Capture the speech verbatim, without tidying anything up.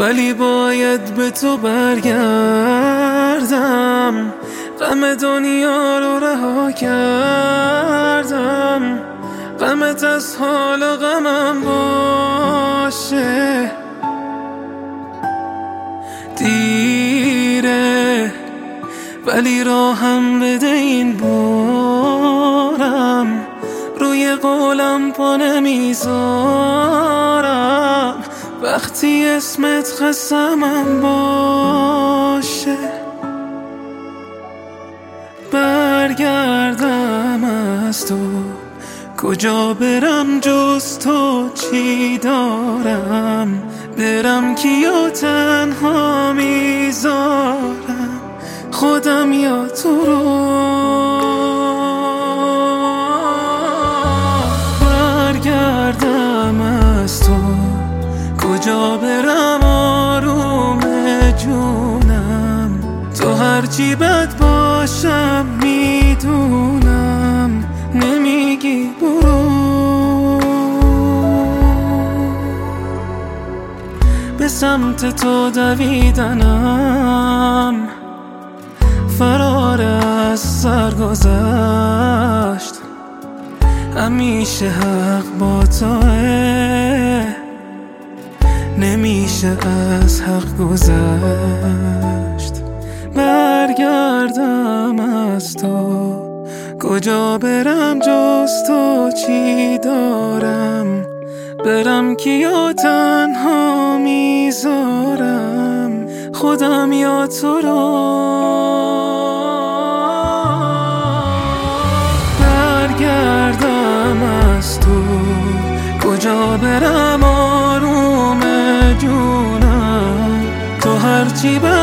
ولی باید به تو برگردم. غم دنیا رو رها کردم، غمت از حال و غمم باشه. دیره ولی راهم بده این بارم، روی قولم پا نمیذارم وقتی اسمت قسمم باشه. برگردم از تو کجا برم جز تو، چی دارم برم کیو تنها میذارم، خودم یا تو رو. برگردم از تو کجا برم آروم جونم، تو هرچی بد باشم میدونم نمیگی برو. به سمت تو دویدنم فرار از سر گذشت، همیشه حق با توه، نمیشه از حق گذشت. برگردم از تو کجا برم جز تو، چی دارم برم کیا تنها میذارم، خودم یا تو رو. برگردم از تو کجا برم آروم جونم، تو هرچی برم